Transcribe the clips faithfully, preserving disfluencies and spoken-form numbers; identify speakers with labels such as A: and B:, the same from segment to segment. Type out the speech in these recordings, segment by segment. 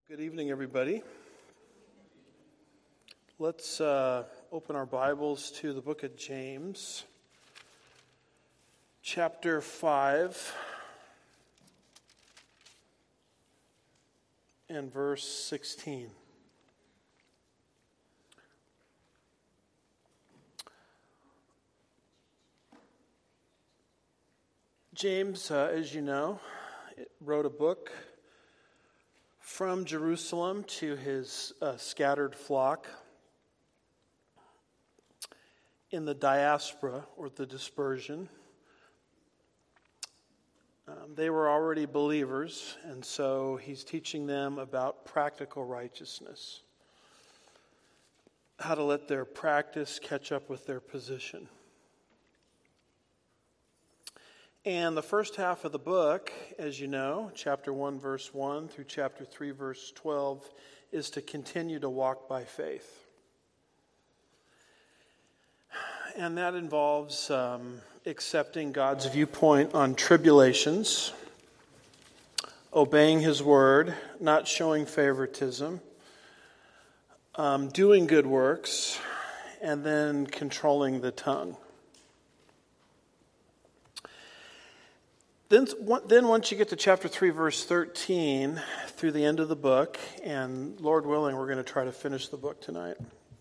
A: Good evening, everybody. Let's uh, open our Bibles to the book of James, chapter five, and verse sixteen. James, uh, as you know, wrote a book from Jerusalem to his uh, scattered flock in the diaspora, or the dispersion. Um, they were already believers, and so he's teaching them about practical righteousness, how to let their practice catch up with their position. And the first half of the book, as you know, chapter one, verse one through chapter three, verse twelve, is to continue to walk by faith. And that involves um, accepting God's viewpoint on tribulations, obeying His word, not showing favoritism, um, doing good works, and then controlling the tongue. Then, then once you get to chapter three, verse thirteen, through the end of the book, and Lord willing, we're going to try to finish the book tonight.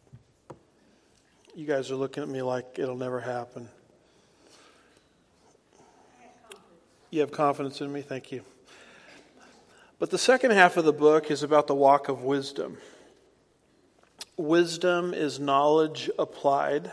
A: You guys are looking at me like it'll never happen. You have confidence in me? Thank you. But the second half of the book is about the walk of wisdom. Wisdom is knowledge applied.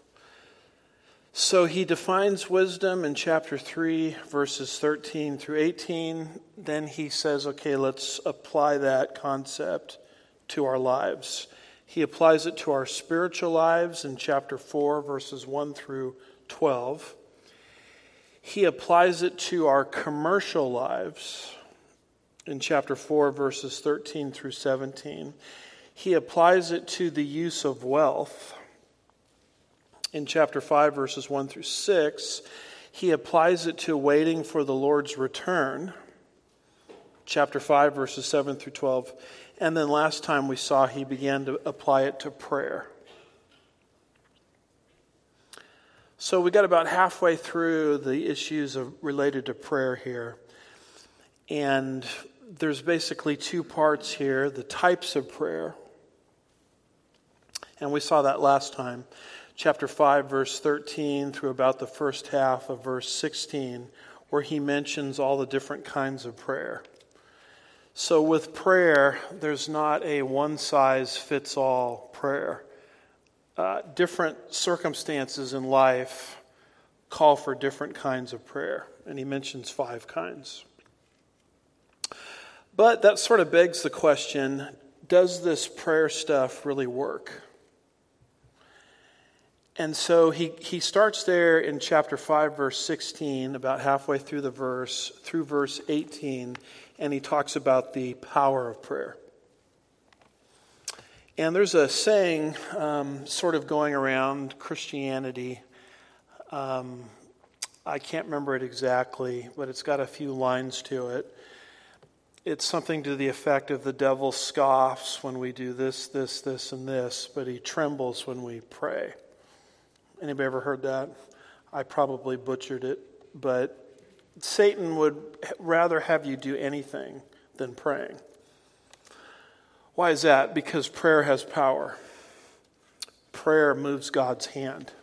A: So he defines wisdom in chapter three, verses thirteen through eighteen. Then he says, okay, let's apply that concept to our lives. He applies it to our spiritual lives in chapter four, verses one through twelve. He applies it to our commercial lives in chapter four, verses thirteen through seventeen. He applies it to the use of wealth in chapter five, verses one through six. He applies it to waiting for the Lord's return, chapter five, verses seven through twelve. And then last time we saw he began to apply it to prayer. So we got about halfway through the issues of, related to prayer here. And there's basically two parts here, the types of prayer. And we saw that last time. Chapter five, verse thirteen through about the first half of verse sixteen, where he mentions all the different kinds of prayer. So with prayer, there's not a one-size-fits-all prayer. Uh, different circumstances in life call for different kinds of prayer, and he mentions five kinds. But that sort of begs the question, does this prayer stuff really work? And so he, he starts there in chapter five, verse sixteen, about halfway through the verse, through verse eighteen, and he talks about the power of prayer. And there's a saying um, sort of going around Christianity. Um, I can't remember it exactly, but it's got a few lines to it. It's something to the effect of the devil scoffs when we do this, this, this, and this, but he trembles when we pray. Anybody ever heard that? I probably butchered it, but Satan would rather have you do anything than praying. Why is that? Because prayer has power. Prayer moves God's hand.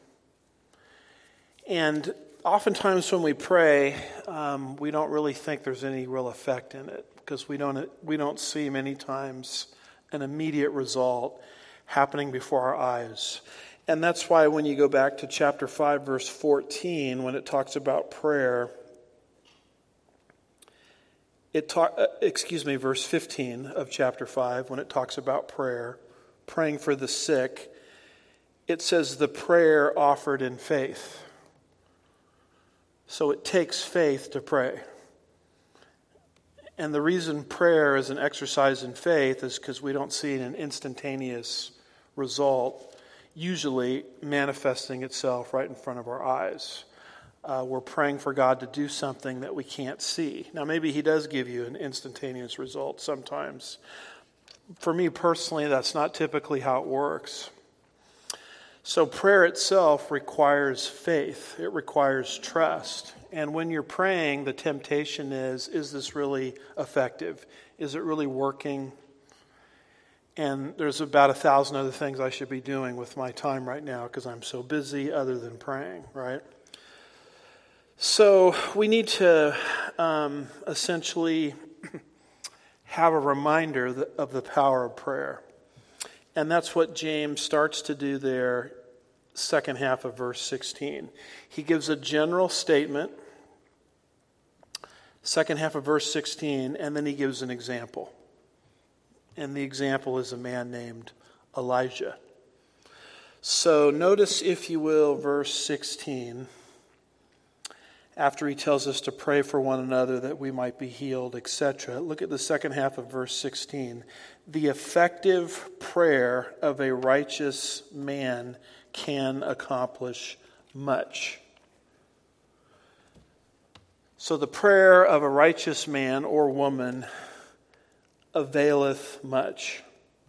A: And oftentimes when we pray, um, we don't really think there's any real effect in it, because we don't we don't see many times an immediate result happening before our eyes. And that's why when you go back to chapter five, verse fourteen, when it talks about prayer, it talk, uh, excuse me, verse fifteen of chapter five, when it talks about prayer, praying for the sick, it says the prayer offered in faith. So it takes faith to pray. And the reason prayer is an exercise in faith is because we don't see an instantaneous result usually manifesting itself right in front of our eyes. Uh, we're praying for God to do something that we can't see. Now, maybe He does give you an instantaneous result sometimes, for me personally, that's not typically how it works. So prayer itself requires faith. It requires trust. And when you're praying, the temptation is, is this really effective? Is it really working? And there's about a thousand other things I should be doing with my time right now because I'm so busy other than praying, right? So we need to um, essentially have a reminder of the power of prayer. And that's what James starts to do there, second half of verse sixteen. He gives a general statement, second half of verse sixteen, and then he gives an example. And the example is a man named Elijah. So notice, if you will, verse sixteen. After he tells us to pray for one another that we might be healed, et cetera. Look at the second half of verse sixteen. The effective prayer of a righteous man can accomplish much. So the prayer of a righteous man or woman availeth much.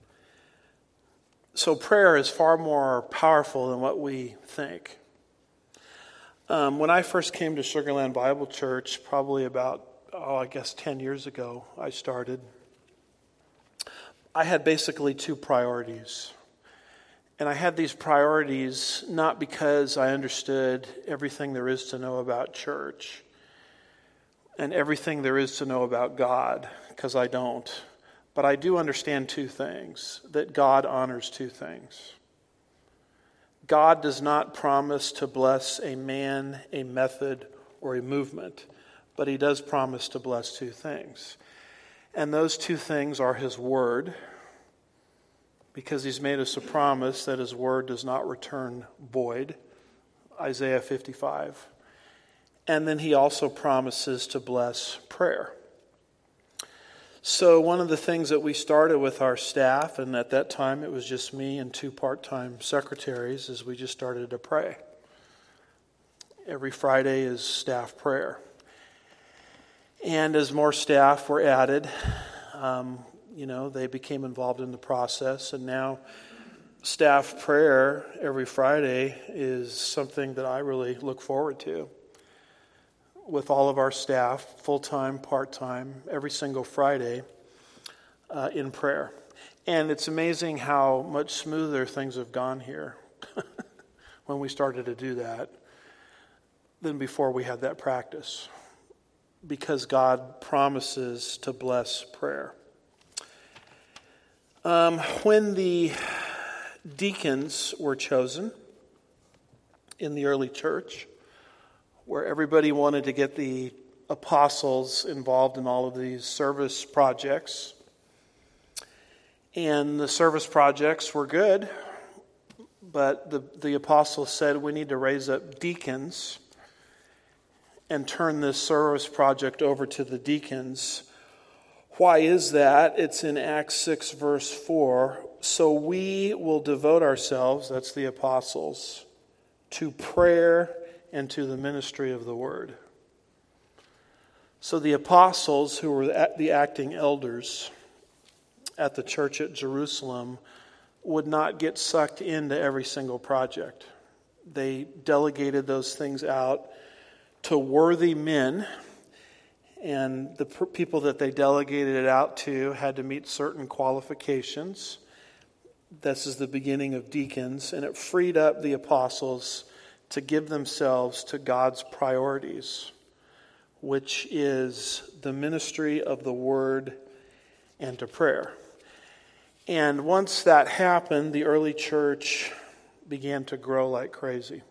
A: So prayer is far more powerful than what we think. Um, when I first came to Sugar Land Bible Church, probably about, oh, I guess ten years ago, I started, I had basically two priorities. And I had these priorities not because I understood everything there is to know about church and everything there is to know about God, because I don't. But I do understand two things, that God honors two things. God does not promise to bless a man, a method, or a movement, but he does promise to bless two things. And those two things are his word, because he's made us a promise that his word does not return void, Isaiah fifty-five. And then he also promises to bless prayer. So one of the things that we started with our staff, and at that time it was just me and two part-time secretaries, is we just started to pray. Every Friday is staff prayer. And as more staff were added, um, you know, they became involved in the process. And now staff prayer every Friday is something that I really look forward to. With all of our staff, full-time, part-time, every single Friday uh, in prayer. And it's amazing how much smoother things have gone here when we started to do that than before we had that practice. Because God promises to bless prayer. Um, when the deacons were chosen in the early church, where everybody wanted to get the apostles involved in all of these service projects. And the service projects were good, but the, the apostles said we need to raise up deacons and turn this service project over to the deacons. Why is that? It's in Acts six, verse four. So we will devote ourselves, that's the apostles, to prayer and to the ministry of the word. So the apostles, who were the acting elders at the church at Jerusalem, would not get sucked into every single project. They delegated those things out to worthy men, and the people that they delegated it out to had to meet certain qualifications. This is the beginning of deacons, and it freed up the apostles to give themselves to God's priorities, which is the ministry of the word and to prayer. And once that happened, the early church began to grow like crazy.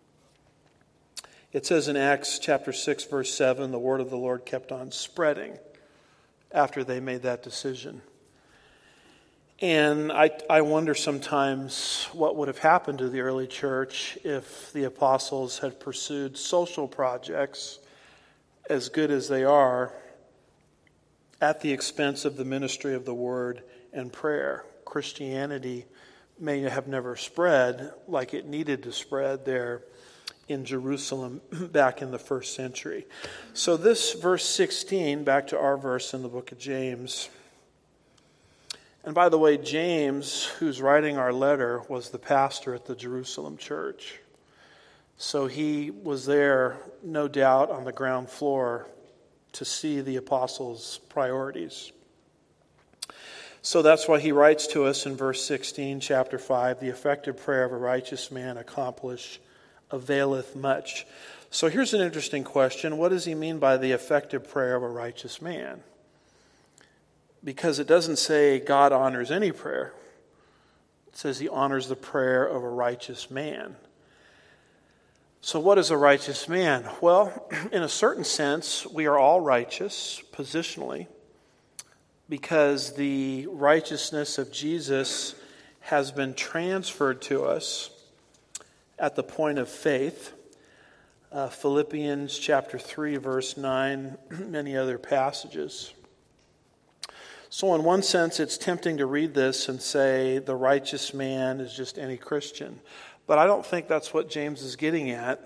A: It says in Acts chapter six, verse seven, the word of the Lord kept on spreading after they made that decision. And I, I wonder sometimes what would have happened to the early church if the apostles had pursued social projects, as good as they are, at the expense of the ministry of the word and prayer. Christianity may have never spread like it needed to spread there in Jerusalem back in the first century. So this verse sixteen, back to our verse in the book of James, And by the way, James, who's writing our letter, was the pastor at the Jerusalem church. So he was there, no doubt, on the ground floor to see the apostles' priorities. So that's why he writes to us in verse sixteen, chapter five, the effective prayer of a righteous man accomplish availeth much. So here's an interesting question. What does he mean by the effective prayer of a righteous man? Because it doesn't say God honors any prayer. It says he honors the prayer of a righteous man. So what is a righteous man? Well, in a certain sense, we are all righteous positionally because the righteousness of Jesus has been transferred to us at the point of faith. Uh, Philippians chapter three, verse nine, many other passages. So in one sense, it's tempting to read this and say the righteous man is just any Christian. But I don't think that's what James is getting at.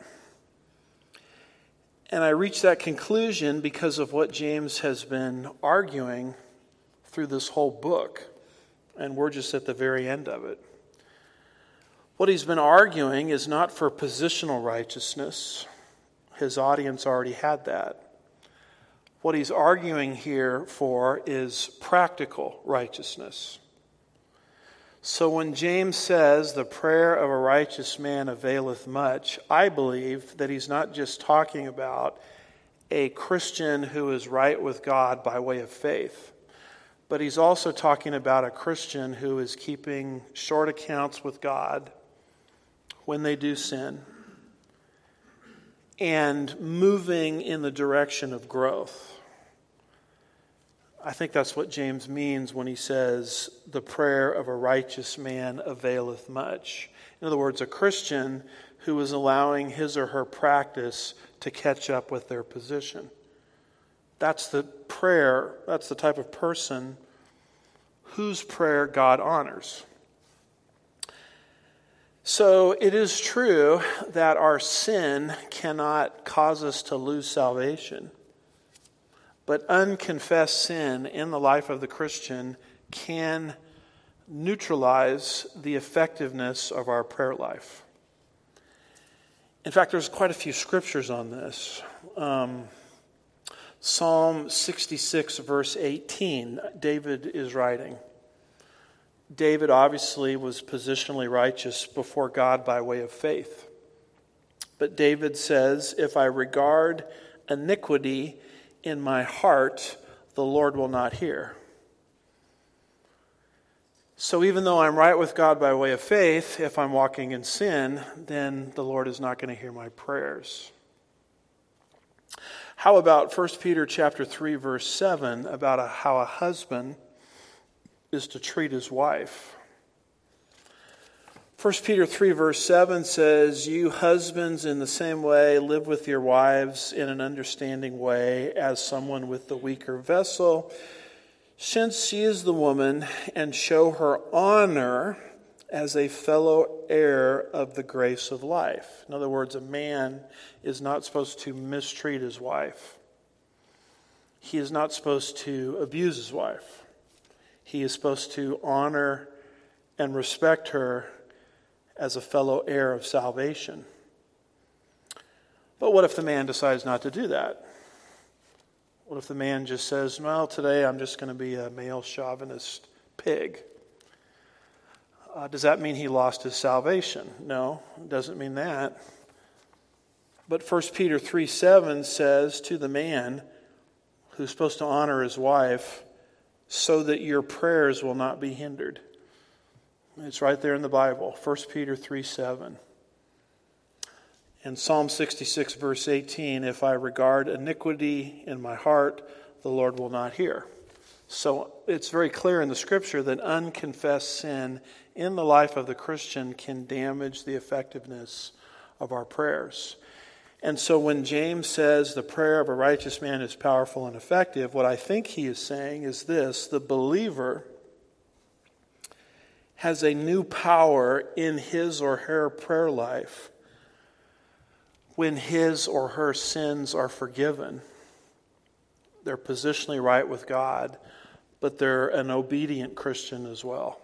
A: And I reach that conclusion because of what James has been arguing through this whole book. And we're just at the very end of it. What he's been arguing is not for positional righteousness. His audience already had that. What he's arguing here for is practical righteousness. So when James says the prayer of a righteous man availeth much, I believe that he's not just talking about a Christian who is right with God by way of faith, but he's also talking about a Christian who is keeping short accounts with God when they do sin and moving in the direction of growth. I think that's what James means when he says, the prayer of a righteous man availeth much. In other words, a Christian who is allowing his or her practice to catch up with their position. That's the prayer, that's the type of person whose prayer God honors. So it is true that our sin cannot cause us to lose salvation. But unconfessed sin in the life of the Christian can neutralize the effectiveness of our prayer life. In fact, there's quite a few scriptures on this. Um, Psalm sixty-six, verse eighteen, David is writing. David obviously was positionally righteous before God by way of faith. But David says, if I regard iniquity in my heart, the Lord will not hear. So even though I'm right with God by way of faith, if I'm walking in sin, then the Lord is not going to hear my prayers. How about First Peter chapter three, verse seven, about a, how a husband is to treat his wife? First Peter three, verse seven says, you husbands in the same way live with your wives in an understanding way as someone with the weaker vessel, since she is the woman, and show her honor as a fellow heir of the grace of life. In other words, a man is not supposed to mistreat his wife. He is not supposed to abuse his wife. He is supposed to honor and respect her as a fellow heir of salvation. But what if the man decides not to do that? What if the man just says, well, today I'm just going to be a male chauvinist pig? Uh, does that mean he lost his salvation? No, it doesn't mean that. But First Peter three seven says to the man who's supposed to honor his wife, so that your prayers will not be hindered. It's right there in the Bible, First Peter three seven. And Psalm sixty-six, verse eighteen, if I regard iniquity in my heart, the Lord will not hear. So it's very clear in the Scripture that unconfessed sin in the life of the Christian can damage the effectiveness of our prayers. And so when James says the prayer of a righteous man is powerful and effective, what I think he is saying is this: the believer has a new power in his or her prayer life when his or her sins are forgiven. They're positionally right with God, but they're an obedient Christian as well.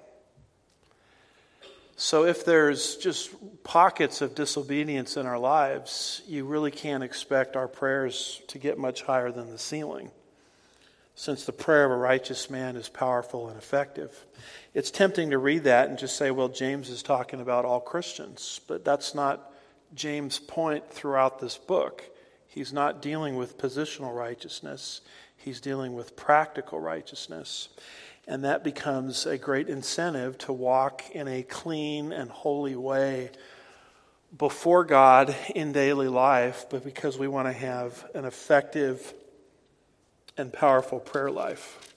A: So if there's just pockets of disobedience in our lives, you really can't expect our prayers to get much higher than the ceiling, since the prayer of a righteous man is powerful and effective. It's tempting to read that and just say, well, James is talking about all Christians, but that's not James' point throughout this book. He's not dealing with positional righteousness. He's dealing with practical righteousness. And that becomes a great incentive to walk in a clean and holy way before God in daily life, but because we want to have an effective and powerful prayer life.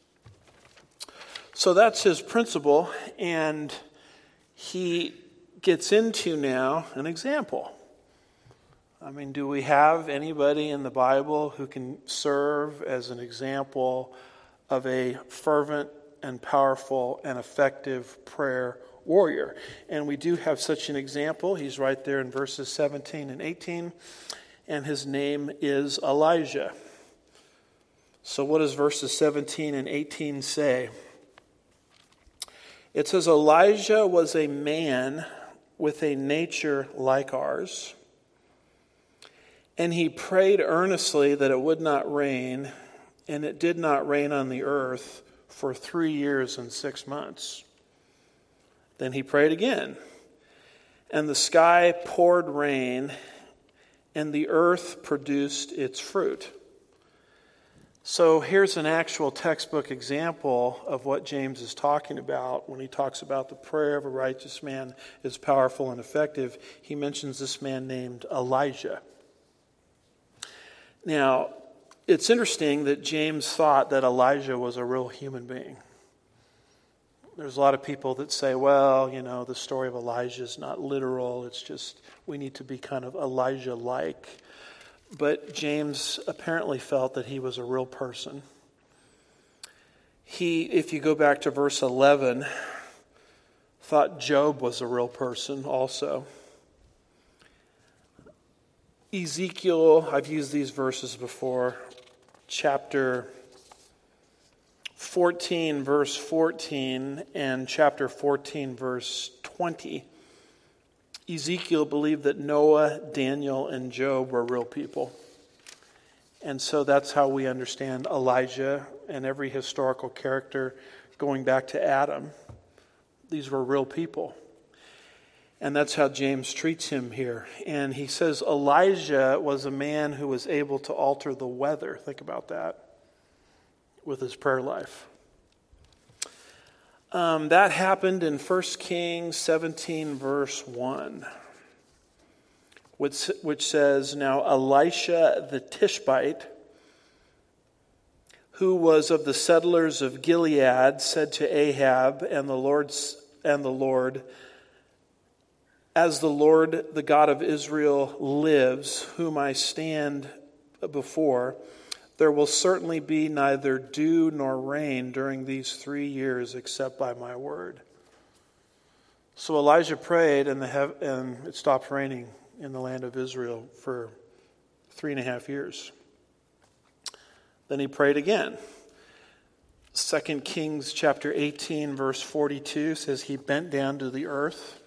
A: So that's his principle, and he gets into now an example. I mean, do we have anybody in the Bible who can serve as an example of a fervent and powerful and effective prayer warrior? And we do have such an example. He's right there in verses seventeen and eighteen, and his name is Elijah. So what does verses seventeen and eighteen say? It says, Elijah was a man with a nature like ours, and he prayed earnestly that it would not rain, and it did not rain on the earth for three years and six months. Then he prayed again, and the sky poured rain, and the earth produced its fruit. So here's an actual textbook example of what James is talking about when he talks about the prayer of a righteous man is powerful and effective. He mentions this man named Elijah. Now, it's interesting that James thought that Elijah was a real human being. There's a lot of people that say, well, you know, the story of Elijah is not literal. It's just we need to be kind of Elijah-like. But James apparently felt that he was a real person. He, if you go back to verse eleven, thought Job was a real person also. Ezekiel, I've used these verses before, chapter fourteen, verse fourteen, and chapter fourteen, verse twenty. Ezekiel believed that Noah, Daniel, and Job were real people. And so that's how we understand Elijah and every historical character going back to Adam. These were real people. And that's how James treats him here. And he says Elijah was a man who was able to alter the weather. Think about that with his prayer life. Um, that happened in First Kings seventeen, verse one, which, which says, Now Elisha the Tishbite, who was of the settlers of Gilead, said to Ahab and the Lord, and the Lord, As the Lord, the God of Israel, lives, whom I stand before, there will certainly be neither dew nor rain during these three years except by my word. So Elijah prayed, and, the hev- and it stopped raining in the land of Israel for three and a half years. Then he prayed again. Second Kings chapter eighteen, verse forty-two says he bent down to the earth.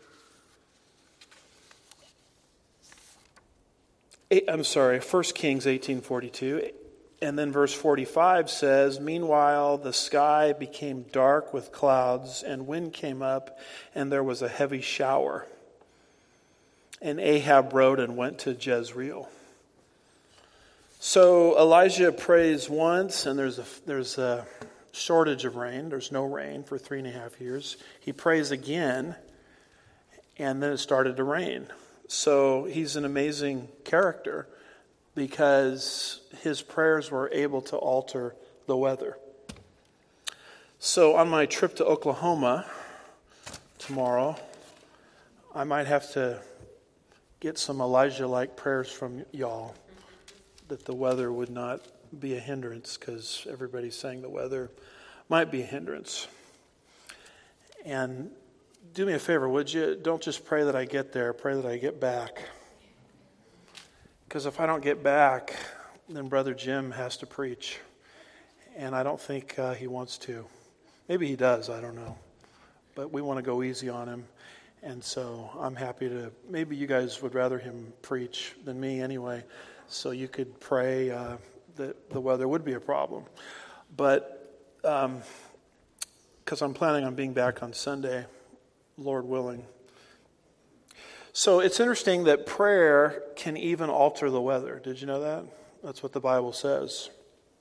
A: I'm sorry, First Kings eighteen forty-two. And then verse forty-five says, Meanwhile the sky became dark with clouds, and wind came up, and there was a heavy shower. And Ahab rode and went to Jezreel. So Elijah prays once, and there's a, there's a shortage of rain. There's no rain for three and a half years. He prays again, and then it started to rain. So he's an amazing character, because his prayers were able to alter the weather. So on my trip to Oklahoma tomorrow, I might have to get some Elijah-like prayers from y'all, that the weather would not be a hindrance, because everybody's saying the weather might be a hindrance. And do me a favor, would you? Don't just pray that I get there, pray that I get back. Because if I don't get back, then Brother Jim has to preach. and I don't think uh, he wants to. Maybe he does, I don't know. But we want to go easy on him. And so I'm happy to, maybe you guys would rather him preach than me anyway, so you could pray uh, that the weather would be a problem. But um, because I'm planning on being back on Sunday, Lord willing. So it's interesting that prayer can even alter the weather. Did you know that? That's what the Bible says.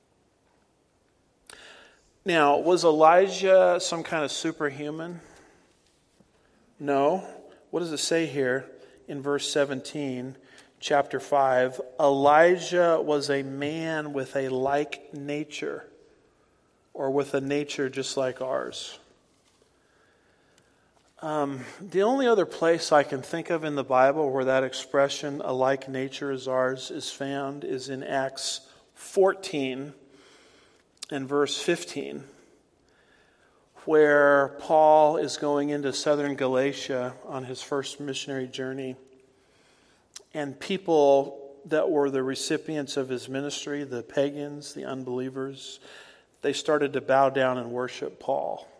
A: Now, was Elijah some kind of superhuman? No. What does it say here in verse seventeen, chapter five? Elijah was a man with a like nature, or with a nature just like ours. Um, the only other place I can think of in the Bible where that expression, a like nature as ours, is found is in Acts fourteen and verse fifteen, where Paul is going into southern Galatia on his first missionary journey. And people that were the recipients of his ministry, the pagans, the unbelievers, they started to bow down and worship Paul.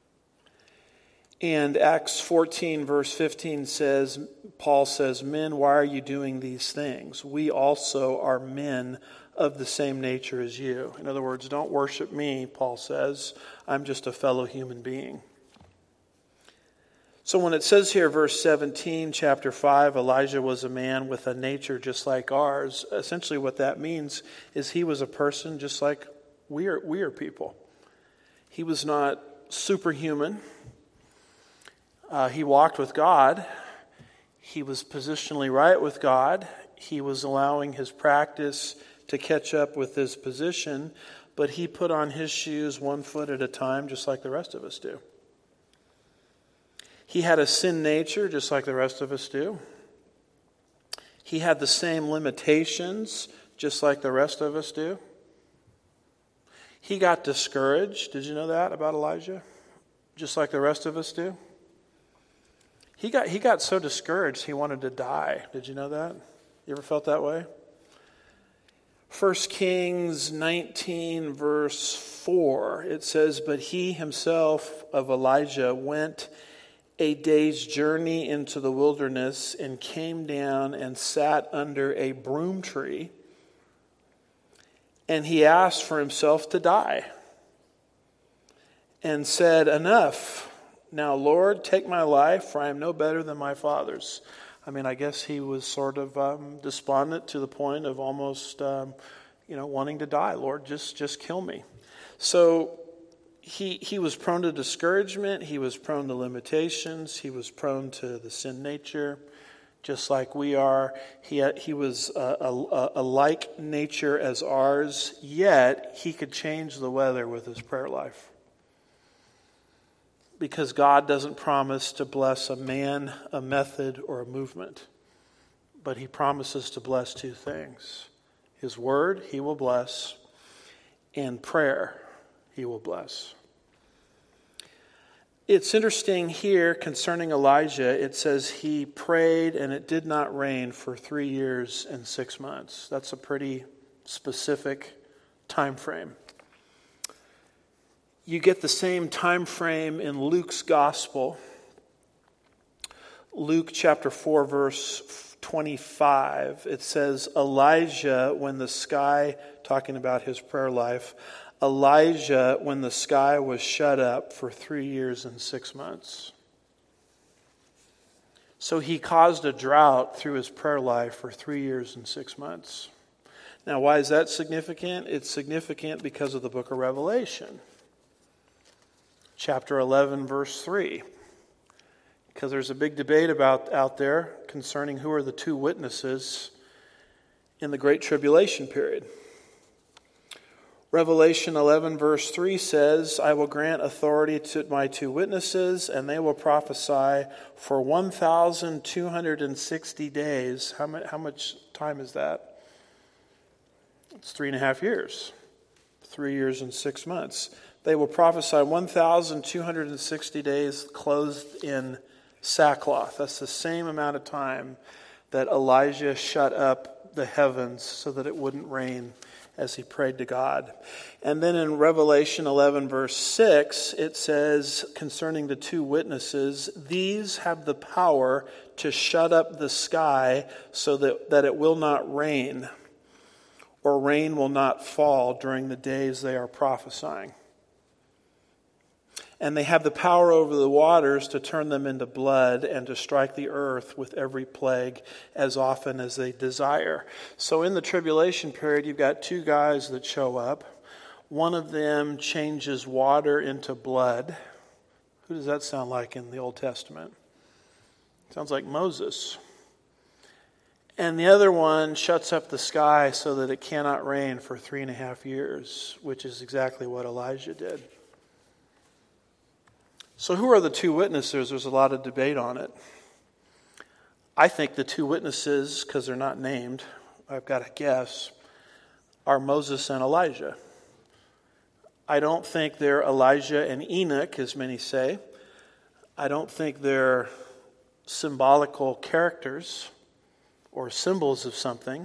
A: And Acts fourteen verse fifteen says, Paul says, "Men, why are you doing these things? We also are men of the same nature as you." In other words, don't worship me, Paul says. I'm just a fellow human being. So when it says here, verse seventeen, chapter five, Elijah was a man with a nature just like ours, essentially what that means is he was a person just like we are, we are people. He was not superhuman. Uh, he walked with God. He was positionally right with God. He was allowing his practice to catch up with his position, but he put on his shoes one foot at a time, just like the rest of us do. He had a sin nature, just like the rest of us do. He had the same limitations, just like the rest of us do. He got discouraged. Did you know that about Elijah? Just like the rest of us do. He got he got so discouraged he wanted to die. Did you know that? You ever felt that way? First Kings nineteen verse four, it says, "But he himself of Elijah went a day's journey into the wilderness and came down and sat under a broom tree. And he asked for himself to die and said, 'Enough. Now, Lord, take my life, for I am no better than my fathers.'" I mean, I guess he was sort of um, despondent to the point of almost, um, you know, wanting to die. Lord, just just kill me. So he he was prone to discouragement. He was prone to limitations. He was prone to the sin nature, just like we are. He had, he was a, a, a like nature as ours, yet he could change the weather with his prayer life. Because God doesn't promise to bless a man, a method, or a movement. But he promises to bless two things. His word, he will bless. And prayer, he will bless. It's interesting here concerning Elijah. It says he prayed and it did not rain for three years and six months. That's a pretty specific time frame. You get the same time frame in Luke's gospel. Luke chapter four, verse twenty-five. It says, Elijah, when the sky, talking about his prayer life, Elijah, when the sky was shut up for three years and six months. So he caused a drought through his prayer life for three years and six months. Now, why is that significant? It's significant because of the book of Revelation. Chapter eleven, verse three. Because there's a big debate about out there concerning who are the two witnesses in the Great Tribulation period. Revelation eleven, verse three says, "I will grant authority to my two witnesses, and they will prophesy for one thousand two hundred sixty days." How much, how much time is that? It's three and a half years. Three years and six months. They will prophesy one thousand two hundred sixty days clothed in sackcloth. That's the same amount of time that Elijah shut up the heavens so that it wouldn't rain as he prayed to God. And then in Revelation eleven, verse six, it says concerning the two witnesses, these have the power to shut up the sky so that, that it will not rain, or rain will not fall during the days they are prophesying. And they have the power over the waters to turn them into blood and to strike the earth with every plague as often as they desire. So in the tribulation period, you've got two guys that show up. One of them changes water into blood. Who does that sound like in the Old Testament? Sounds like Moses. And the other one shuts up the sky so that it cannot rain for three and a half years, which is exactly what Elijah did. So who are the two witnesses? There's a lot of debate on it. I think the two witnesses, because they're not named, I've got to guess, are Moses and Elijah. I don't think they're Elijah and Enoch, as many say. I don't think they're symbolical characters or symbols of something.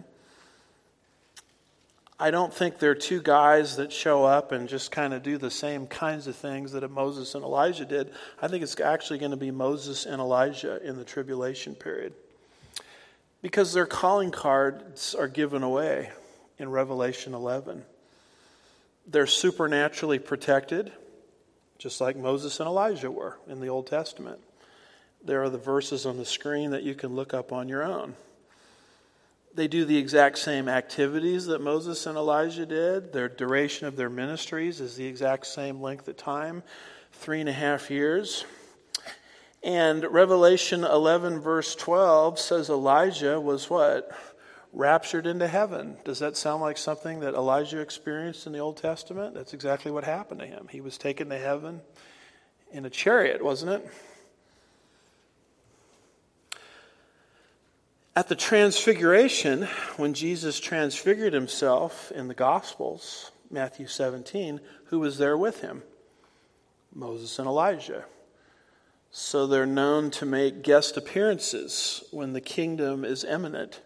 A: I don't think they're two guys that show up and just kind of do the same kinds of things that Moses and Elijah did. I think it's actually going to be Moses and Elijah in the tribulation period, because their calling cards are given away in Revelation eleven. They're supernaturally protected, just like Moses and Elijah were in the Old Testament. There are the verses on the screen that you can look up on your own. They do the exact same activities that Moses and Elijah did. Their duration of their ministries is the exact same length of time, three and a half years. And Revelation eleven, verse twelve says Elijah was what? Raptured into heaven. Does that sound like something that Elijah experienced in the Old Testament? That's exactly what happened to him. He was taken to heaven in a chariot, wasn't it? At the transfiguration, when Jesus transfigured himself in the Gospels, Matthew seventeen, who was there with him? Moses and Elijah. So they're known to make guest appearances when the kingdom is imminent.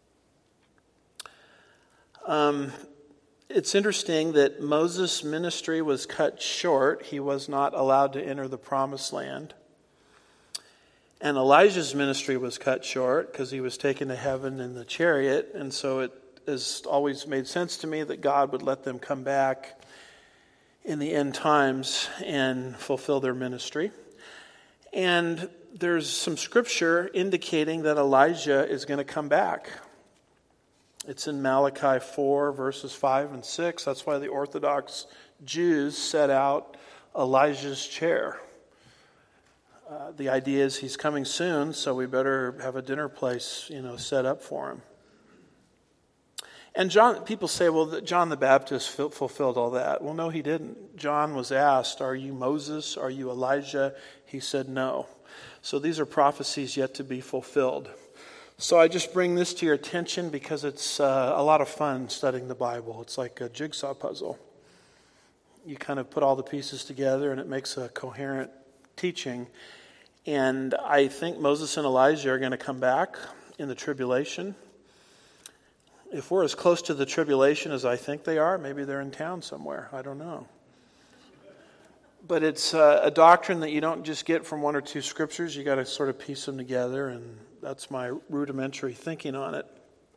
A: Um, it's interesting that Moses' ministry was cut short. He was not allowed to enter the promised land. And Elijah's ministry was cut short because he was taken to heaven in the chariot. And so it has always made sense to me that God would let them come back in the end times and fulfill their ministry. And there's some scripture indicating that Elijah is going to come back. It's in Malachi four, verses five and six. That's why the Orthodox Jews set out Elijah's chair. Uh, the idea is he's coming soon, so we better have a dinner place, you know, set up for him. And John, people say, well, John the Baptist fulfilled all that. Well, no, he didn't. John was asked, are you Moses? Are you Elijah? He said no. So these are prophecies yet to be fulfilled. So I just bring this to your attention because it's uh, a lot of fun studying the Bible. It's like a jigsaw puzzle. You kind of put all the pieces together and it makes a coherent teaching. And I think Moses and Elijah are going to come back in the tribulation. If we're as close to the tribulation as I think they are, maybe they're in town somewhere. I don't know. But it's uh, a doctrine that you don't just get from one or two scriptures. You got to sort of piece them together, and that's my rudimentary thinking on it.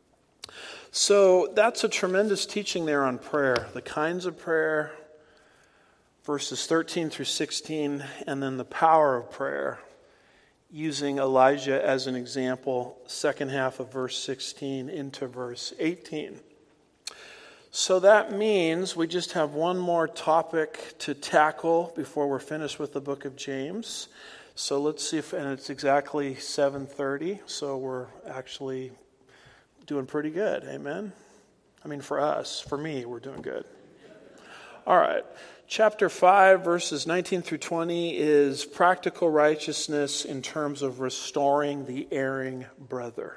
A: So that's a tremendous teaching there on prayer, the kinds of prayer, verses thirteen through sixteen, and then the power of prayer, using Elijah as an example, second half of verse sixteen into verse eighteen. So that means we just have one more topic to tackle before we're finished with the book of James. So let's see if, and it's exactly seven thirty, so we're actually doing pretty good, amen? I mean, for us, for me, we're doing good. All right. Chapter five, verses nineteen through twenty is practical righteousness in terms of restoring the erring brother.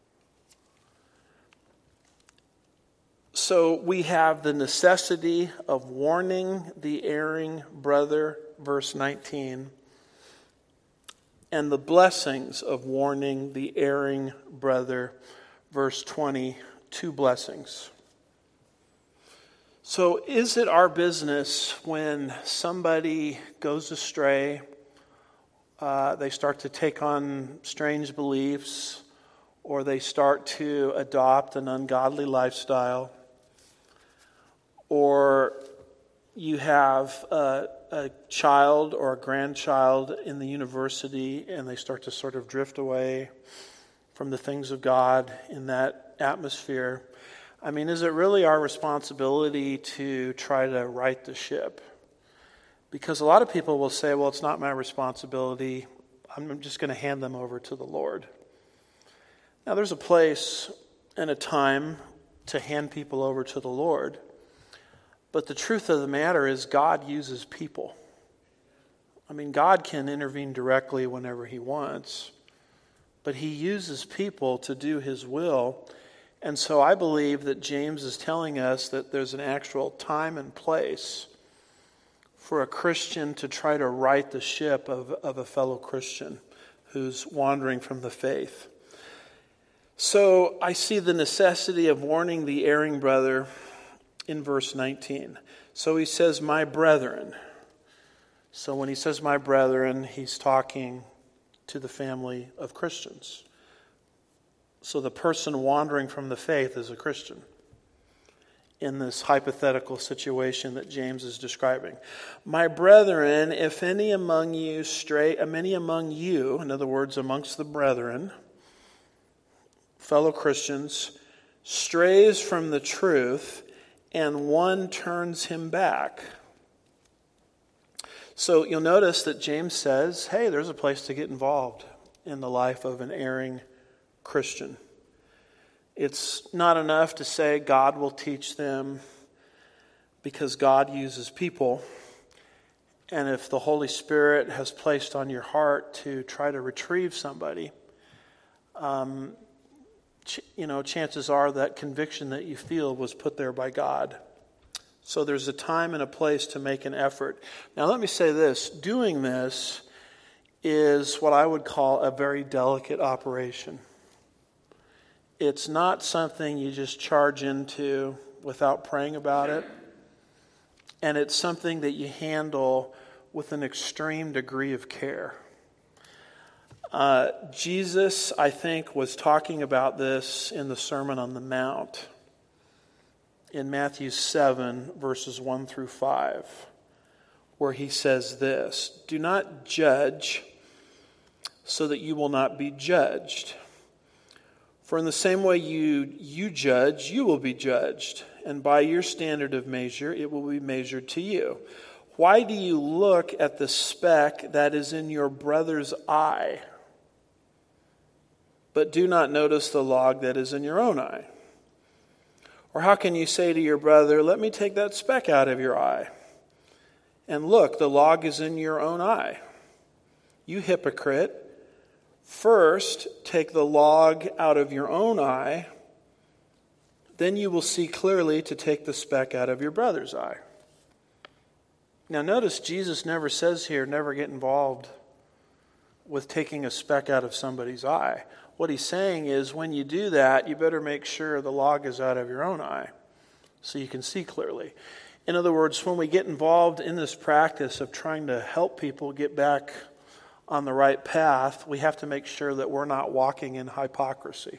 A: So we have the necessity of warning the erring brother, verse nineteen, and the blessings of warning the erring brother, verse twenty, two blessings. So is it our business when somebody goes astray, uh, they start to take on strange beliefs, or they start to adopt an ungodly lifestyle, or you have a, a child or a grandchild in the university and they start to sort of drift away from the things of God in that atmosphere? I mean, is it really our responsibility to try to right the ship? Because a lot of people will say, well, it's not my responsibility. I'm just going to hand them over to the Lord. Now, there's a place and a time to hand people over to the Lord. But the truth of the matter is God uses people. I mean, God can intervene directly whenever he wants. But he uses people to do his will. And so I believe that James is telling us that there's an actual time and place for a Christian to try to right the ship of, of a fellow Christian who's wandering from the faith. So I see the necessity of warning the erring brother in verse nineteen. So he says, my brethren. So when he says my brethren, he's talking to the family of Christians. So the person wandering from the faith is a Christian in this hypothetical situation that James is describing. My brethren, if any among you stray, many among you, in other words, amongst the brethren, fellow Christians, strays from the truth, and one turns him back. So you'll notice that James says, hey, there's a place to get involved in the life of an erring Christian. It's not enough to say God will teach them, because God uses people. And if the Holy Spirit has placed on your heart to try to retrieve somebody, um, you know, chances are that conviction that you feel was put there by God. So there's a time and a place to make an effort. Now let me say this. Doing this is what I would call a very delicate operation. It's not something you just charge into without praying about it. And it's something that you handle with an extreme degree of care. Uh, Jesus, I think, was talking about this in the Sermon on the Mount in Matthew seven, verses one through five, where he says this, do not judge so that you will not be judged. For in the same way you, you judge, you will be judged, and by your standard of measure it will be measured to you. Why do you look at the speck that is in your brother's eye, but do not notice the log that is in your own eye? Or how can you say to your brother, let me take that speck out of your eye? And look, the log is in your own eye. You hypocrite, first take the log out of your own eye, then you will see clearly to take the speck out of your brother's eye. Now notice Jesus never says here, never get involved with taking a speck out of somebody's eye. What he's saying is when you do that, you better make sure the log is out of your own eye so you can see clearly. In other words, when we get involved in this practice of trying to help people get back on the right path, we have to make sure that we're not walking in hypocrisy.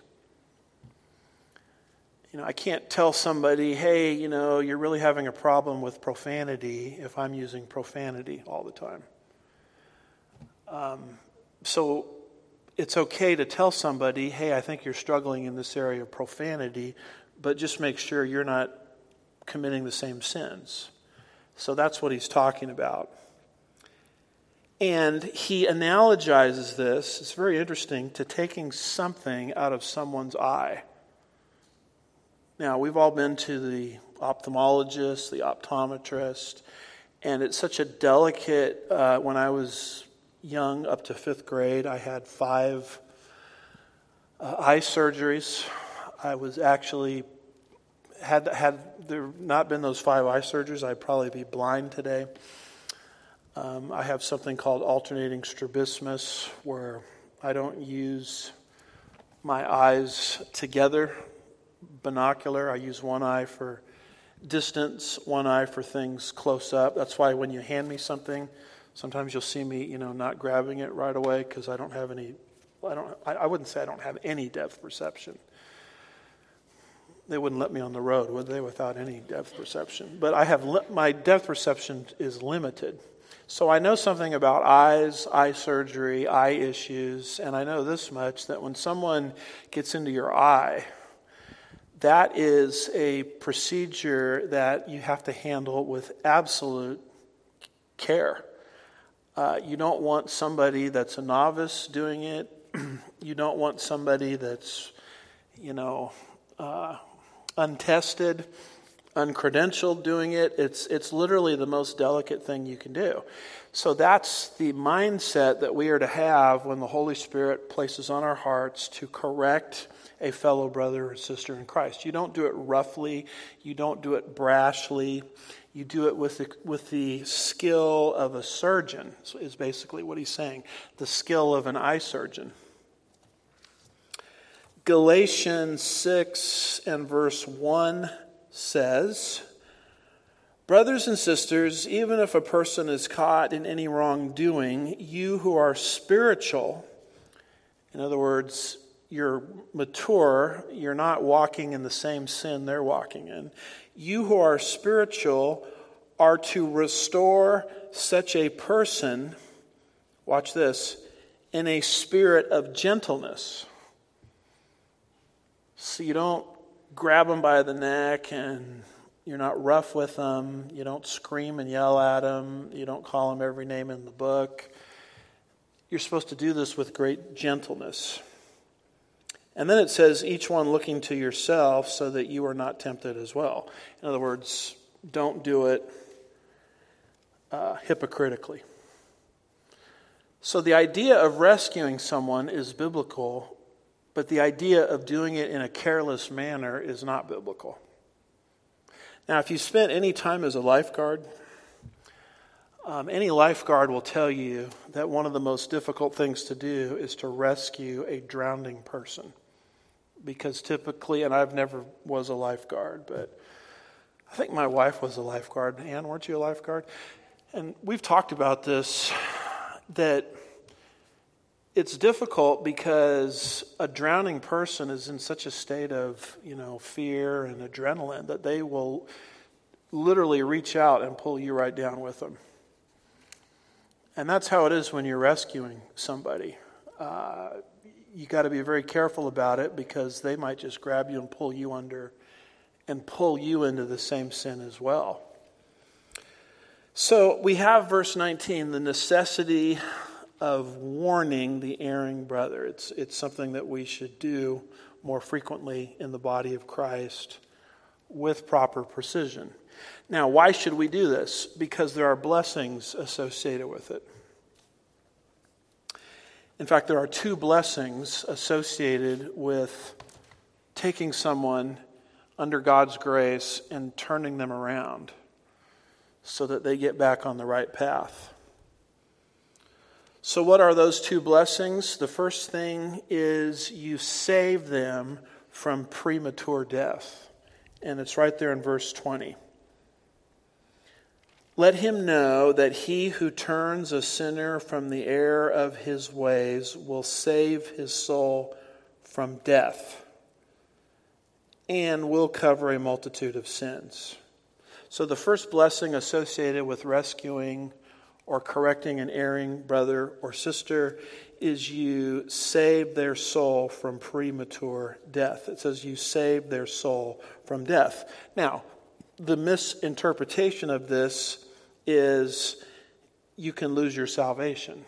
A: You know, I can't tell somebody, hey, you know, you're really having a problem with profanity if I'm using profanity all the time. Um, so it's okay to tell somebody, hey, I think you're struggling in this area of profanity, but just make sure you're not committing the same sins. So that's what he's talking about. And he analogizes this, it's very interesting, to taking something out of someone's eye. Now, we've all been to the ophthalmologist, the optometrist, and it's such a delicate, uh, when I was young, up to fifth grade, I had five uh, eye surgeries. I was actually, had, had there not been those five eye surgeries, I'd probably be blind today. Um, I have something called alternating strabismus, where I don't use my eyes together, binocular. I use one eye for distance one eye for things close up. That's why when you hand me something, sometimes you'll see me, you know, not grabbing it right away because I don't have any, I don't, I, I wouldn't say I don't have any depth perception. They wouldn't let me on the road, would they, without any depth perception? But I have, li- my depth perception is limited. So I know something about eyes, eye surgery, eye issues, and I know this much, that when someone gets into your eye, that is a procedure that you have to handle with absolute care. Uh, you don't want somebody that's a novice doing it. You don't want somebody that's, you know, uh, untested, uncredentialed doing it. It's it's literally the most delicate thing you can do. So that's the mindset that we are to have when the Holy Spirit places on our hearts to correct a fellow brother or sister in Christ. You don't do it roughly. You don't do it brashly. You do it with the, with the skill of a surgeon, is basically what he's saying. The skill of an eye surgeon. Galatians six and verse one says, "Brothers and sisters, even if a person is caught in any wrongdoing, you who are spiritual," in other words, you're mature, you're not walking in the same sin they're walking in. You who are spiritual are to restore such a person, watch this, in a spirit of gentleness. So you don't grab them by the neck and you're not rough with them. You don't scream and yell at them. You don't call them every name in the book. You're supposed to do this with great gentleness. And then it says, each one looking to yourself so that you are not tempted as well. In other words, don't do it uh, hypocritically. So the idea of rescuing someone is biblical, but the idea of doing it in a careless manner is not biblical. Now, if you spent any time as a lifeguard, um, any lifeguard will tell you that one of the most difficult things to do is to rescue a drowning person. Because typically, and I've never was a lifeguard, but I think my wife was a lifeguard. Ann, weren't you a lifeguard? And we've talked about this, that it's difficult because a drowning person is in such a state of, you know, fear and adrenaline that they will literally reach out and pull you right down with them. And that's how it is when you're rescuing somebody. Uh, you got to be very careful about it because they might just grab you and pull you under and pull you into the same sin as well. So we have verse nineteen, the necessity of warning the erring brother. It's it's something that we should do more frequently in the body of Christ with proper precision. Now, why should we do this? Because there are blessings associated with it. In fact, there are two blessings associated with taking someone under God's grace and turning them around so that they get back on the right path. So what are those two blessings? The first thing is you save them from premature death. And it's right there in verse twenty. Let him know that he who turns a sinner from the error of his ways will save his soul from death and will cover a multitude of sins. So the first blessing associated with rescuing or correcting an erring brother or sister is you save their soul from premature death. It says you save their soul from death. Now, the misinterpretation of this is you can lose your salvation.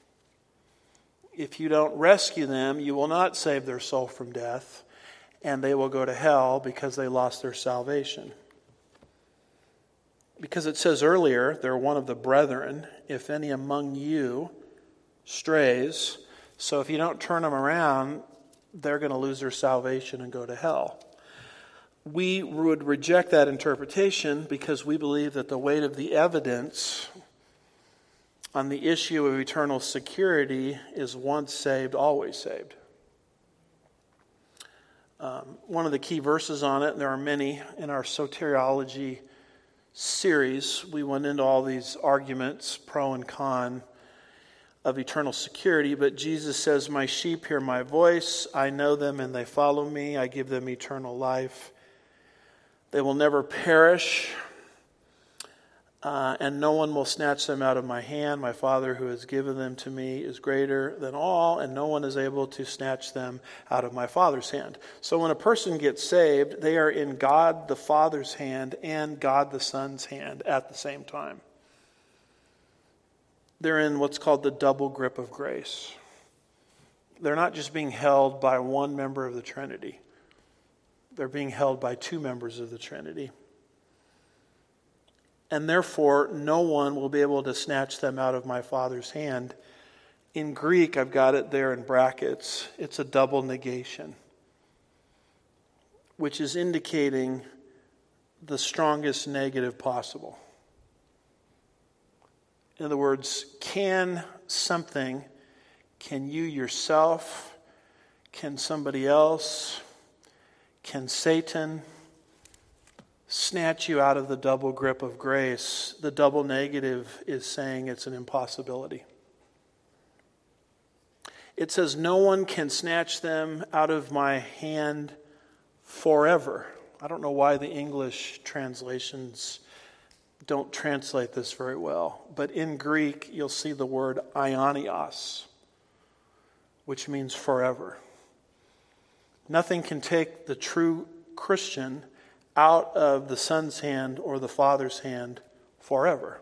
A: If you don't rescue them, you will not save their soul from death, and they will go to hell because they lost their salvation. Because it says earlier, they're one of the brethren, if any among you strays. So if you don't turn them around, they're going to lose their salvation and go to hell. We would reject that interpretation because we believe that the weight of the evidence on the issue of eternal security is once saved, always saved. Um, one of the key verses on it, and there are many in our soteriology series, we went into all these arguments, pro and con, of eternal security, but Jesus says, "My sheep hear my voice, I know them and they follow me, I give them eternal life. They will never perish, uh, and no one will snatch them out of my hand. My Father who has given them to me is greater than all, and no one is able to snatch them out of my Father's hand." So when a person gets saved, they are in God the Father's hand and God the Son's hand at the same time. They're in what's called the double grip of grace. They're not just being held by one member of the Trinity. They're being held by two members of the Trinity. And therefore, no one will be able to snatch them out of my Father's hand. In Greek, I've got it there in brackets. It's a double negation, which is indicating the strongest negative possible. In other words, can something, can you yourself, can somebody else, can Satan snatch you out of the double grip of grace? The double negative is saying it's an impossibility. It says, "No one can snatch them out of my hand forever." I don't know why the English translations don't translate this very well. But in Greek, you'll see the word aionios, which means forever. Nothing can take the true Christian out of the Son's hand or the Father's hand forever.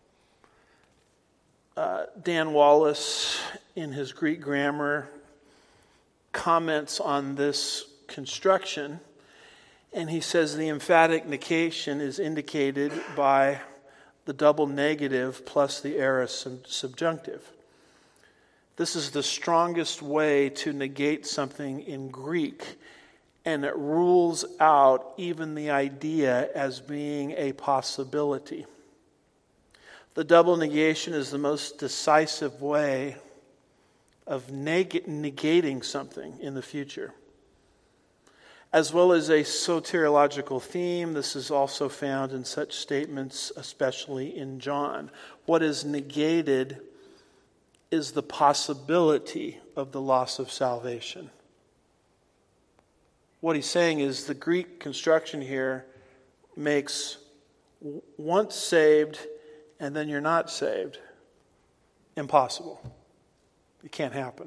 A: Uh, Dan Wallace, in his Greek grammar, comments on this construction, and he says the emphatic negation is indicated by the double negative plus the aorist subjunctive. This is the strongest way to negate something in Greek, and it rules out even the idea as being a possibility. The double negation is the most decisive way of neg- negating something in the future. As well as a soteriological theme, this is also found in such statements, especially in John. What is negated is the possibility of the loss of salvation. What he's saying is the Greek construction here makes once saved and then you're not saved impossible. It can't happen.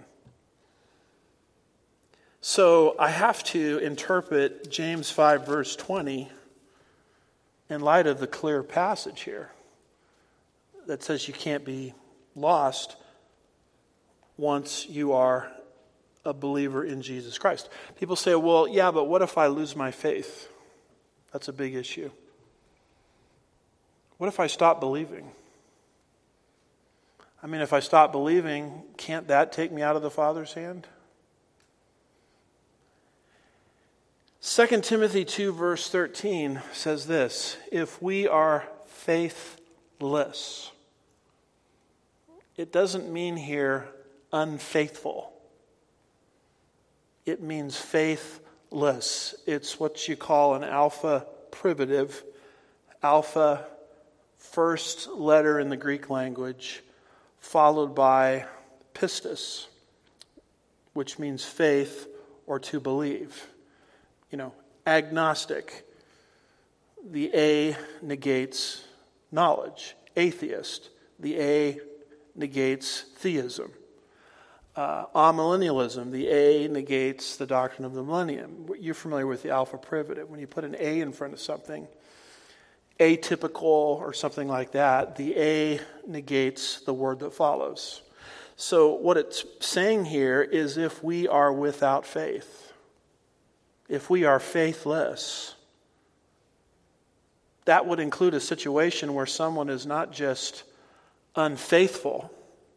A: So I have to interpret James five verse twenty in light of the clear passage here that says you can't be lost once you are a believer in Jesus Christ. People say, well, yeah, but what if I lose my faith? That's a big issue. What if I stop believing? I mean, if I stop believing, can't that take me out of the Father's hand? Second Timothy two verse thirteen says this, if we are faithless, it doesn't mean here unfaithful. It means faithless. It's what you call an alpha privative. Alpha, first letter in the Greek language, followed by pistis, which means faith or to believe. You know, agnostic. The A negates knowledge. Atheist. The A negates theism. Uh, amillennialism. The A negates the doctrine of the millennium. You're familiar with the alpha privative. When you put an A in front of something, atypical or something like that, the A negates the word that follows. So what it's saying here is if we are without faith, if we are faithless, that would include a situation where someone is not just unfaithful,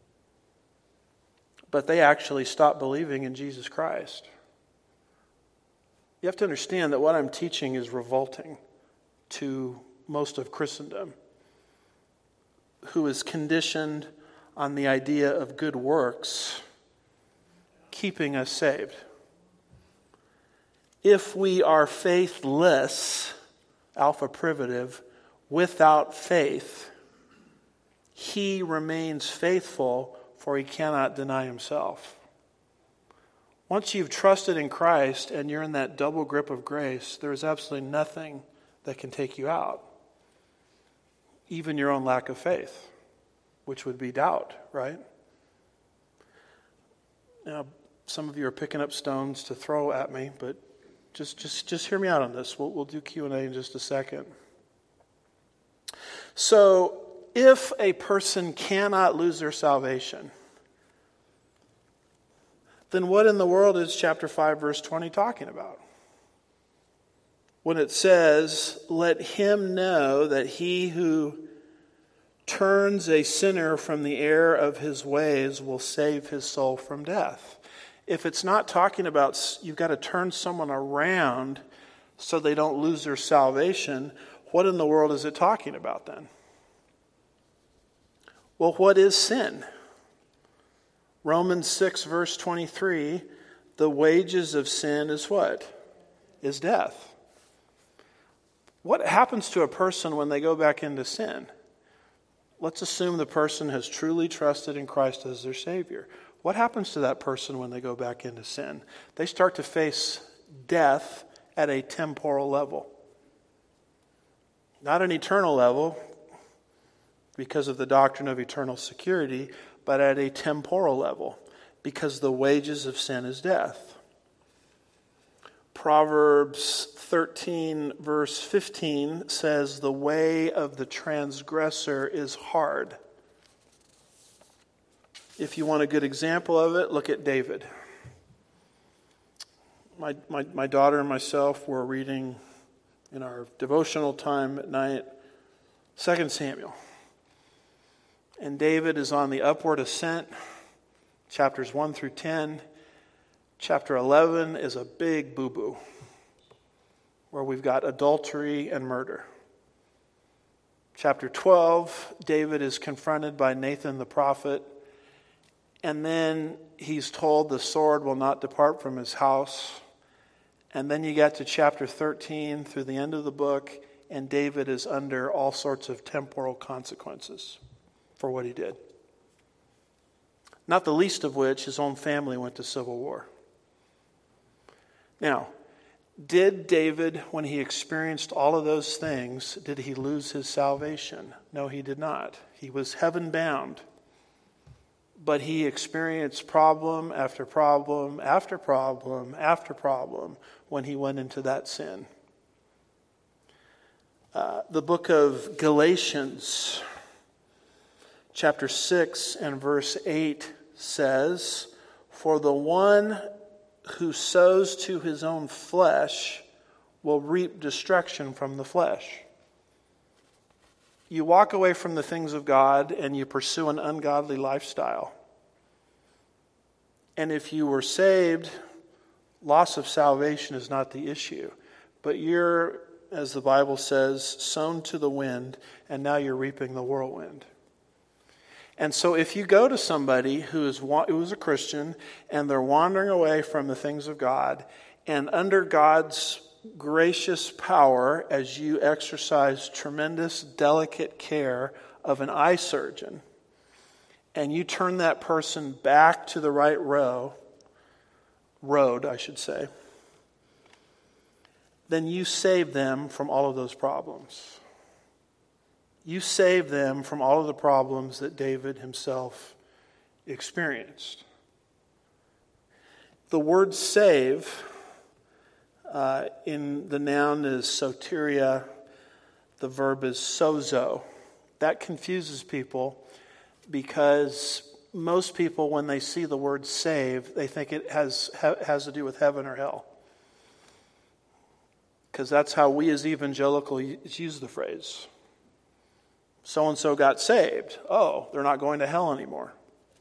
A: but they actually stop believing in Jesus Christ. You have to understand that what I'm teaching is revolting to most of Christendom, who is conditioned on the idea of good works keeping us saved. If we are faithless, alpha privative, without faith, he remains faithful, for he cannot deny himself. Once you've trusted in Christ and you're in that double grip of grace, there is absolutely nothing that can take you out. Even your own lack of faith, which would be doubt, right? Now, some of you are picking up stones to throw at me, but just just, just hear me out on this. We'll, we'll do Q and A in just a second. So, if a person cannot lose their salvation, then what in the world is chapter five, verse twenty talking about? When it says, let him know that he who turns a sinner from the error of his ways will save his soul from death. If it's not talking about you've got to turn someone around so they don't lose their salvation, what in the world is it talking about then? Well, what is sin? Romans six, verse twenty-three, the wages of sin is what? Is death. What happens to a person when they go back into sin? Let's assume the person has truly trusted in Christ as their Savior. What happens to that person when they go back into sin? They start to face death at a temporal level. Not an eternal level because of the doctrine of eternal security, but at a temporal level because the wages of sin is death. Proverbs thirteen, verse fifteen says, the way of the transgressor is hard. If you want a good example of it, look at David. My, my, my daughter and myself were reading in our devotional time at night, Second Samuel. And David is on the upward ascent, chapters one through ten. Chapter eleven is a big boo-boo, where we've got adultery and murder. Chapter twelve, David is confronted by Nathan the prophet, and then he's told the sword will not depart from his house. And then you get to chapter thirteen through the end of the book, and David is under all sorts of temporal consequences for what he did. Not the least of which, his own family went to civil war. Now, did David, when he experienced all of those things, did he lose his salvation? No, he did not. He was heaven-bound. But he experienced problem after problem after problem after problem when he went into that sin. Uh, the book of Galatians, chapter six and verse eight says, for the one who sows to his own flesh will reap destruction from the flesh. You walk away from the things of God and you pursue an ungodly lifestyle. And if you were saved, loss of salvation is not the issue. But you're, as the Bible says, sown to the wind, and now you're reaping the whirlwind. And so if you go to somebody who is who is a Christian and they're wandering away from the things of God, and under God's gracious power, as you exercise tremendous delicate care of an eye surgeon, and you turn that person back to the right row, road, I should say, then you save them from all of those problems. You save them from all of the problems that David himself experienced. The word save uh, in the noun is soteria. The verb is sozo. That confuses people because most people, when they see the word save, they think it has ha, has to do with heaven or hell. Because that's how we as evangelicals use the phrase. So-and-so got saved. Oh, they're not going to hell anymore.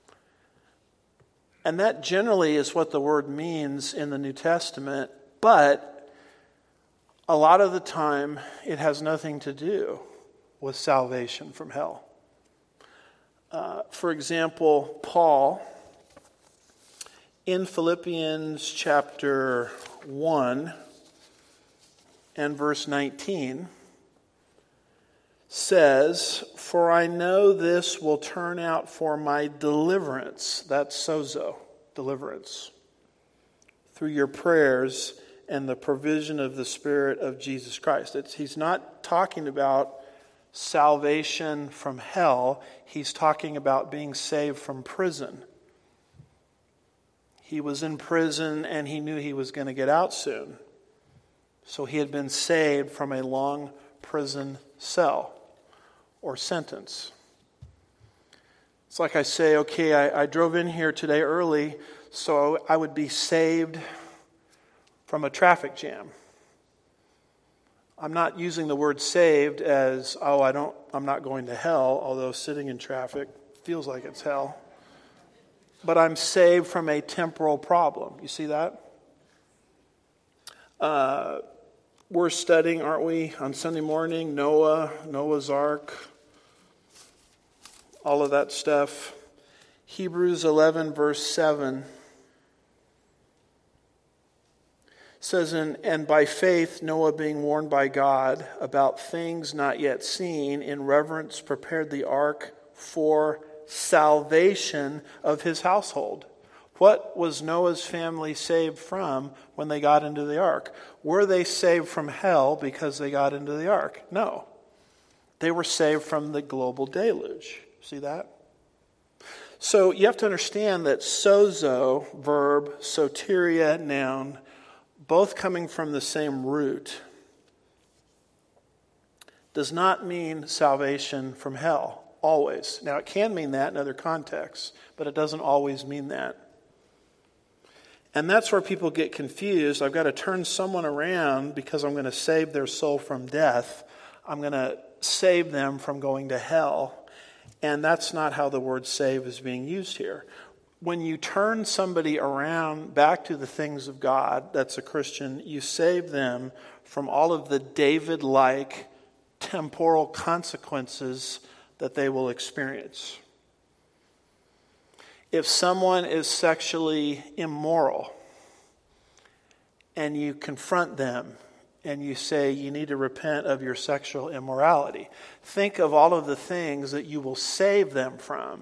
A: And that generally is what the word means in the New Testament, but a lot of the time it has nothing to do with salvation from hell. Uh, for example, Paul, in Philippians chapter one, and verse nineteen says, "For I know this will turn out for my deliverance," that's sozo, deliverance, "through your prayers and the provision of the Spirit of Jesus Christ." It's, he's not talking about salvation from hell. He's talking about being saved from prison. He was in prison and he knew he was going to get out soon. So he had been saved from a long prison cell or sentence. It's like I say, okay, I, I drove in here today early so I would be saved from a traffic jam. I'm not using the word saved as, oh, I don't, I'm not going to hell, although sitting in traffic feels like it's hell. But I'm saved from a temporal problem. You see that? Uh, we're studying, aren't we, on Sunday morning, Noah, Noah's Ark, all of that stuff. Hebrews eleven, verse seven says, and, and by faith Noah, being warned by God about things not yet seen, in reverence prepared the ark for salvation of his household. What was Noah's family saved from when they got into the ark? Were they saved from hell because they got into the ark? No. They were saved from the global deluge. See that? So you have to understand that sozo, verb, soteria, noun, both coming from the same root, does not mean salvation from hell. Always. Now, it can mean that in other contexts, but it doesn't always mean that. And that's where people get confused. I've got to turn someone around because I'm going to save their soul from death. I'm going to save them from going to hell. And that's not how the word save is being used here. When you turn somebody around back to the things of God, that's a Christian, you save them from all of the David-like temporal consequences that they will experience. If someone is sexually immoral and you confront them and you say you need to repent of your sexual immorality, think of all of the things that you will save them from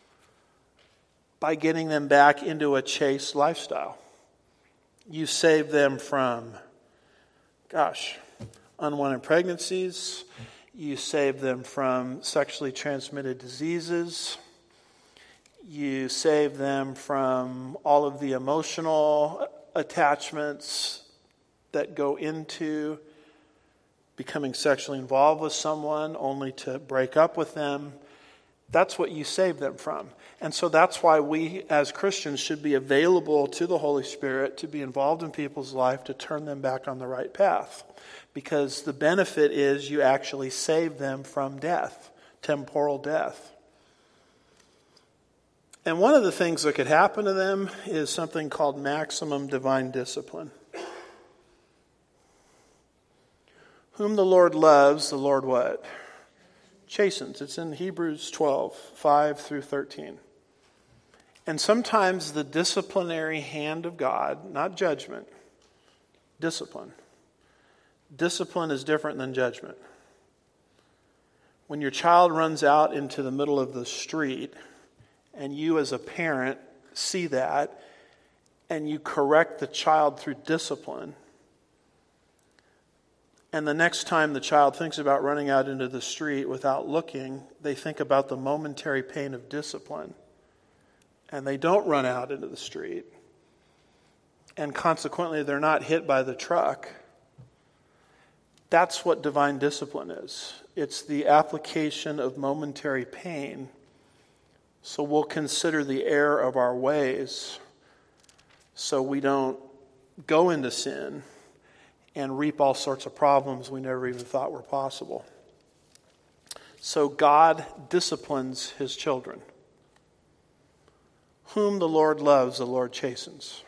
A: by getting them back into a chaste lifestyle. You save them from, gosh, unwanted pregnancies. You save them from sexually transmitted diseases. You save them from all of the emotional attachments that go into becoming sexually involved with someone only to break up with them. That's what you save them from. And so that's why we as Christians should be available to the Holy Spirit to be involved in people's life to turn them back on the right path. Because the benefit is you actually save them from death, temporal death. And one of the things that could happen to them is something called maximum divine discipline. Whom the Lord loves, the Lord what? Chastens. It's in Hebrews twelve, five through thirteen. And sometimes the disciplinary hand of God, not judgment, discipline. Discipline is different than judgment. When your child runs out into the middle of the street and you as a parent see that and you correct the child through discipline, and the next time the child thinks about running out into the street without looking, they think about the momentary pain of discipline. And they don't run out into the street. And consequently, they're not hit by the truck. That's what divine discipline is. It's the application of momentary pain. So we'll consider the error of our ways so we don't go into sin and reap all sorts of problems we never even thought were possible. So God disciplines his children. Whom the Lord loves, the Lord chastens.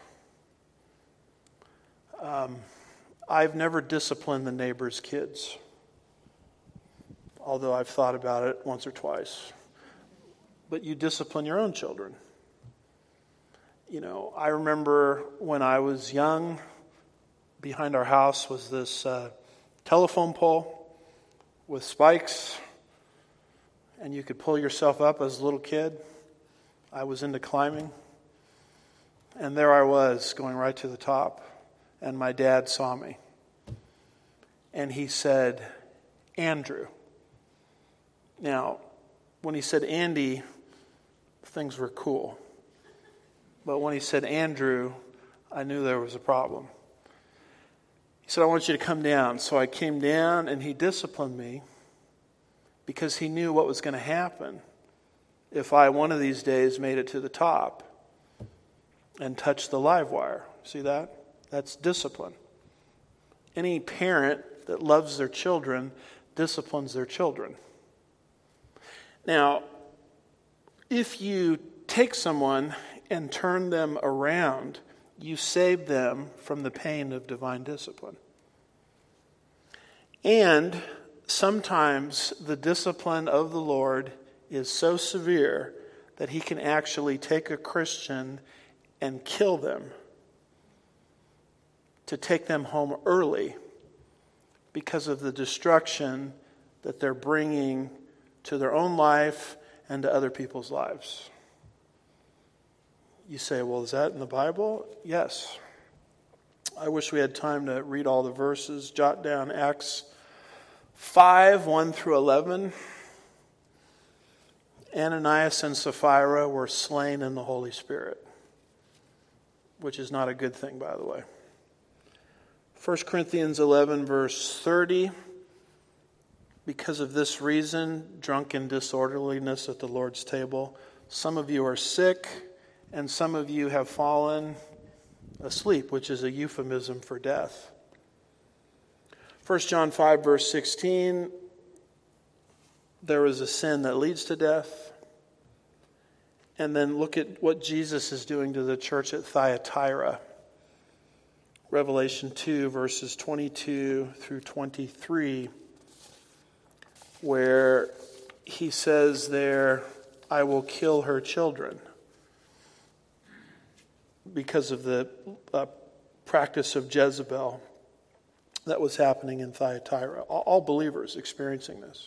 A: Um, I've never disciplined the neighbor's kids, although I've thought about it once or twice. But you discipline your own children. You know, I remember when I was young, behind our house was this uh, telephone pole with spikes, and you could pull yourself up as a little kid. I was into climbing. And there I was, going right to the top. And my dad saw me. And he said, Andrew. Now, when he said Andy, things were cool. But when he said Andrew, I knew there was a problem. He said, I want you to come down. So I came down, and he disciplined me because he knew what was going to happen if I, one of these days, made it to the top and touched the live wire. See that? That's discipline. Any parent that loves their children disciplines their children. Now, if you take someone and turn them around, you save them from the pain of divine discipline. And sometimes the discipline of the Lord is so severe that he can actually take a Christian and kill them to take them home early because of the destruction that they're bringing to their own life and to other people's lives. You say, well, is that in the Bible? Yes. I wish we had time to read all the verses. Jot down Acts five, one through eleven. Ananias and Sapphira were slain in the Holy Spirit, which is not a good thing, by the way. First Corinthians eleven, verse thirty. Because of this reason, drunken disorderliness at the Lord's table, some of you are sick, and some of you have fallen asleep, which is a euphemism for death. First John five, verse sixteen, there is a sin that leads to death. And then look at what Jesus is doing to the church at Thyatira. Revelation two, verses twenty-two through twenty-three, where he says there, I will kill her children, because of the uh, practice of Jezebel that was happening in Thyatira. All, all believers experiencing this.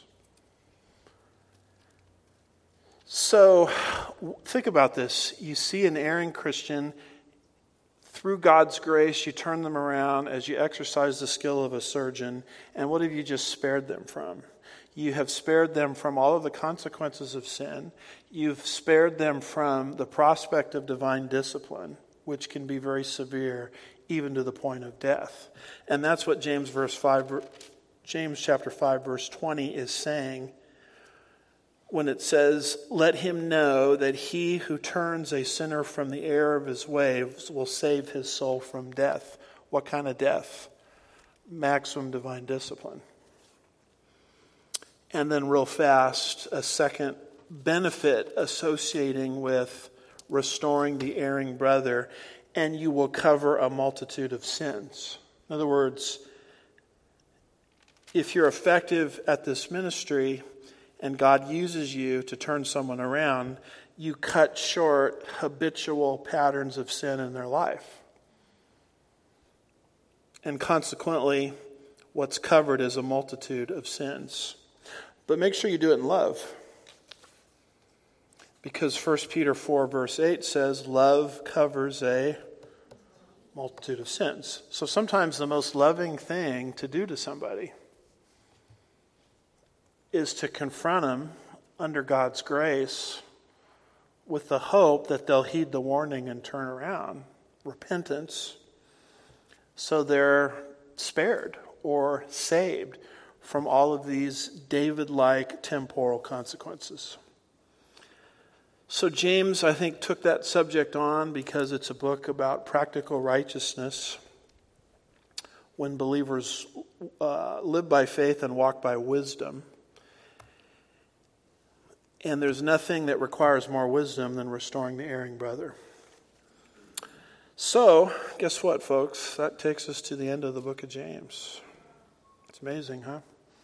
A: So, think about this. You see an erring Christian, through God's grace, you turn them around as you exercise the skill of a surgeon, and what have you just spared them from? You have spared them from all of the consequences of sin. You've spared them from the prospect of divine discipline, which can be very severe, even to the point of death. And that's what James verse five, James chapter five, verse twenty is saying when it says, let him know that he who turns a sinner from the error of his ways will save his soul from death. What kind of death? Maximum divine discipline. And then real fast, a second benefit associating with restoring the erring brother, and you will cover a multitude of sins. In other words, if you're effective at this ministry and God uses you to turn someone around, you cut short habitual patterns of sin in their life. And consequently, what's covered is a multitude of sins. But make sure you do it in love. Because First Peter four, verse eight says, love covers a multitude of sins. So sometimes the most loving thing to do to somebody is to confront them under God's grace with the hope that they'll heed the warning and turn around. Repentance. So they're spared or saved from all of these David-like temporal consequences. So James, I think, took that subject on because it's a book about practical righteousness when believers uh, live by faith and walk by wisdom. And there's nothing that requires more wisdom than restoring the erring brother. So, guess what, folks? That takes us to the end of the book of James. It's amazing, huh?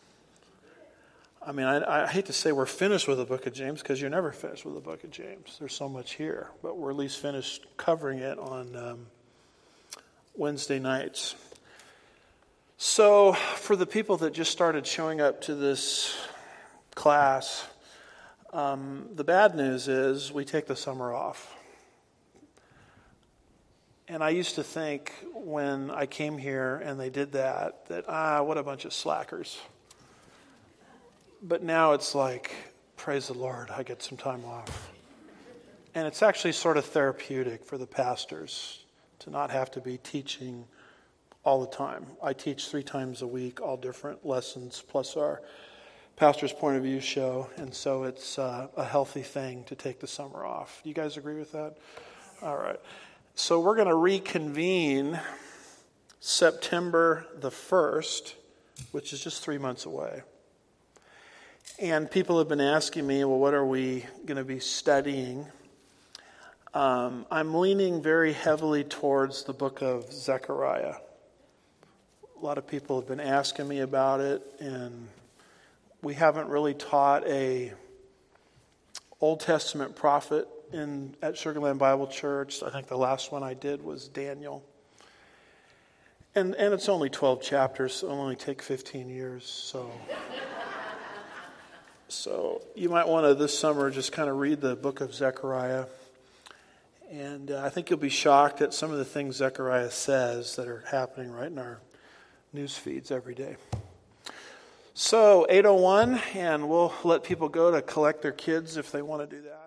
A: I mean, I, I hate to say we're finished with the book of James because you're never finished with the book of James. There's so much here. But we're at least finished covering it on um, Wednesday nights. So for the people that just started showing up to this class, um, the bad news is we take the summer off. And I used to think when I came here and they did that, that, ah, what a bunch of slackers. But now it's like, praise the Lord, I get some time off. And it's actually sort of therapeutic for the pastors to not have to be teaching all the time. I teach three times a week, all different lessons, plus our Pastor's Point of View show. And so it's uh, a healthy thing to take the summer off. Do you guys agree with that? All right. So we're going to reconvene September the first, which is just three months away. And people have been asking me, well, what are we going to be studying? Um, I'm leaning very heavily towards the book of Zechariah. A lot of people have been asking me about it, and we haven't really taught a Old Testament prophet in at Sugar Land Bible Church. I think the last one I did was Daniel. And and it's only twelve chapters, so it'll only take fifteen years. So, so you might want to this summer just kind of read the book of Zechariah. And uh, I think you'll be shocked at some of the things Zechariah says that are happening right in our news feeds every day. So eight oh one, and we'll let people go to collect their kids if they want to do that.